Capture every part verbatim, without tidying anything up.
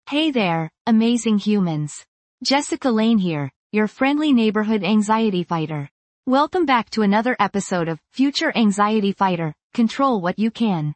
Hey there, amazing humans. Jessica Lane here, your friendly neighborhood anxiety fighter. Welcome back to another episode of Future Anxiety Fighter, Control What You Can.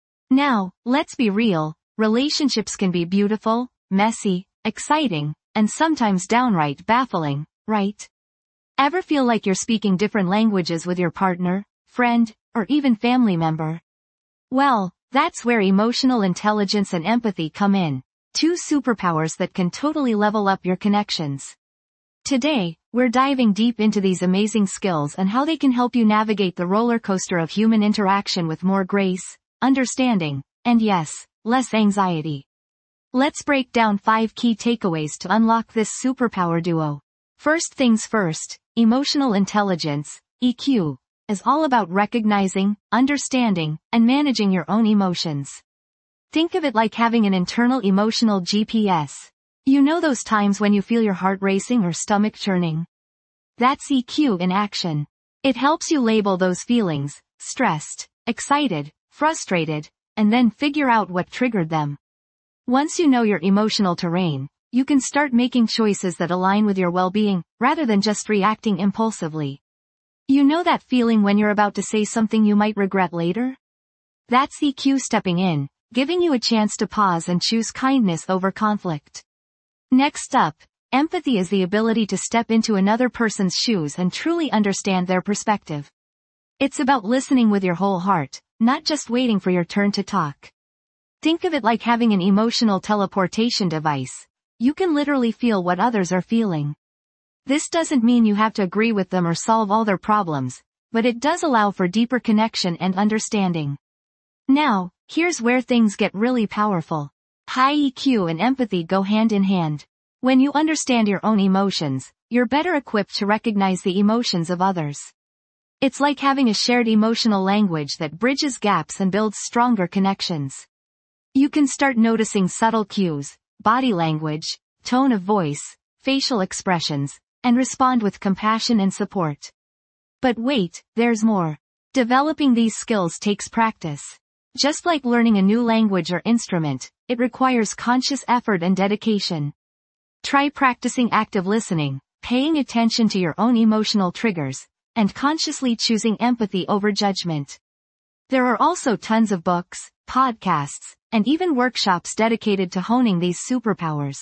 Now, let's be real, relationships can be beautiful, messy, exciting, and sometimes downright baffling, right? Ever feel like you're speaking different languages with your partner, friend, or even family member? Well, that's where emotional intelligence and empathy come in. Two superpowers that can totally level up your connections. Today, we're diving deep into these amazing skills and how they can help you navigate the roller coaster of human interaction with more grace, understanding, and yes, less anxiety. Let's break down five key takeaways to unlock this superpower duo. First things first, emotional intelligence, E Q, is all about recognizing, understanding, and managing your own emotions. Think of it like having an internal emotional G P S. You know those times when you feel your heart racing or stomach churning? That's E Q in action. It helps you label those feelings, stressed, excited, frustrated, and then figure out what triggered them. Once you know your emotional terrain, you can start making choices that align with your well-being, rather than just reacting impulsively. You know that feeling when you're about to say something you might regret later? That's E Q stepping in, giving you a chance to pause and choose kindness over conflict. Next up, empathy is the ability to step into another person's shoes and truly understand their perspective. It's about listening with your whole heart, not just waiting for your turn to talk. Think of it like having an emotional teleportation device. You can literally feel what others are feeling. This doesn't mean you have to agree with them or solve all their problems, but it does allow for deeper connection and understanding. Now, here's where things get really powerful. High E Q and empathy go hand in hand. When you understand your own emotions, you're better equipped to recognize the emotions of others. It's like having a shared emotional language that bridges gaps and builds stronger connections. You can start noticing subtle cues, body language, tone of voice, facial expressions, and respond with compassion and support. But wait, there's more. Developing these skills takes practice. Just like learning a new language or instrument, it requires conscious effort and dedication. Try practicing active listening, paying attention to your own emotional triggers, and consciously choosing empathy over judgment. There are also tons of books, podcasts, and even workshops dedicated to honing these superpowers.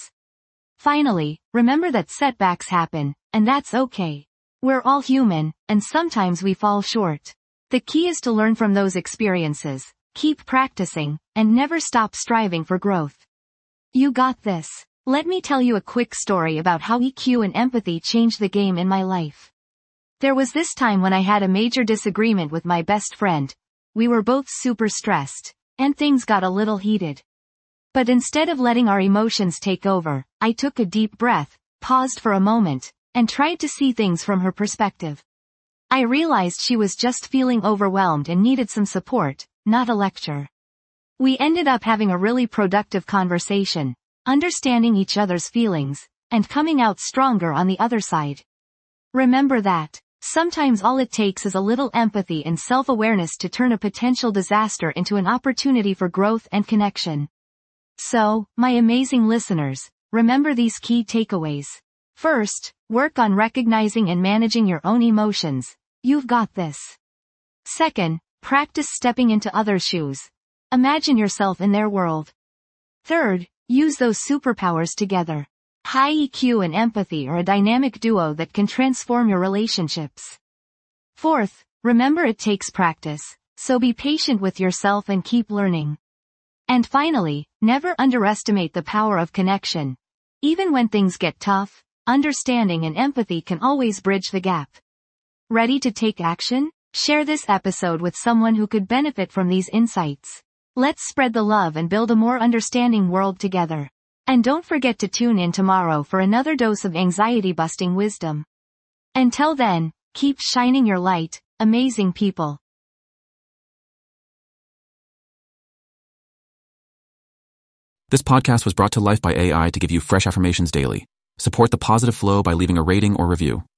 Finally, remember that setbacks happen, and that's okay. We're all human, and sometimes we fall short. The key is to learn from those experiences, keep practicing, and never stop striving for growth. You got this. Let me tell you a quick story about how E Q and empathy changed the game in my life. There was this time when I had a major disagreement with my best friend. We were both super stressed, and things got a little heated. But instead of letting our emotions take over, I took a deep breath, paused for a moment, and tried to see things from her perspective. I realized she was just feeling overwhelmed and needed some support, not a lecture. We ended up having a really productive conversation, understanding each other's feelings, and coming out stronger on the other side. Remember that, sometimes all it takes is a little empathy and self-awareness to turn a potential disaster into an opportunity for growth and connection. So, my amazing listeners, remember these key takeaways. First, work on recognizing and managing your own emotions. You've got this. Second, practice stepping into others' shoes. Imagine yourself in their world. Third, use those superpowers together. High E Q and empathy are a dynamic duo that can transform your relationships. Fourth, remember it takes practice, so be patient with yourself and keep learning. And finally, never underestimate the power of connection. Even when things get tough, understanding and empathy can always bridge the gap. Ready to take action? Share this episode with someone who could benefit from these insights. Let's spread the love and build a more understanding world together. And don't forget to tune in tomorrow for another dose of anxiety-busting wisdom. Until then, keep shining your light, amazing people. This podcast was brought to life by A I to give you fresh affirmations daily. Support the positive flow by leaving a rating or review.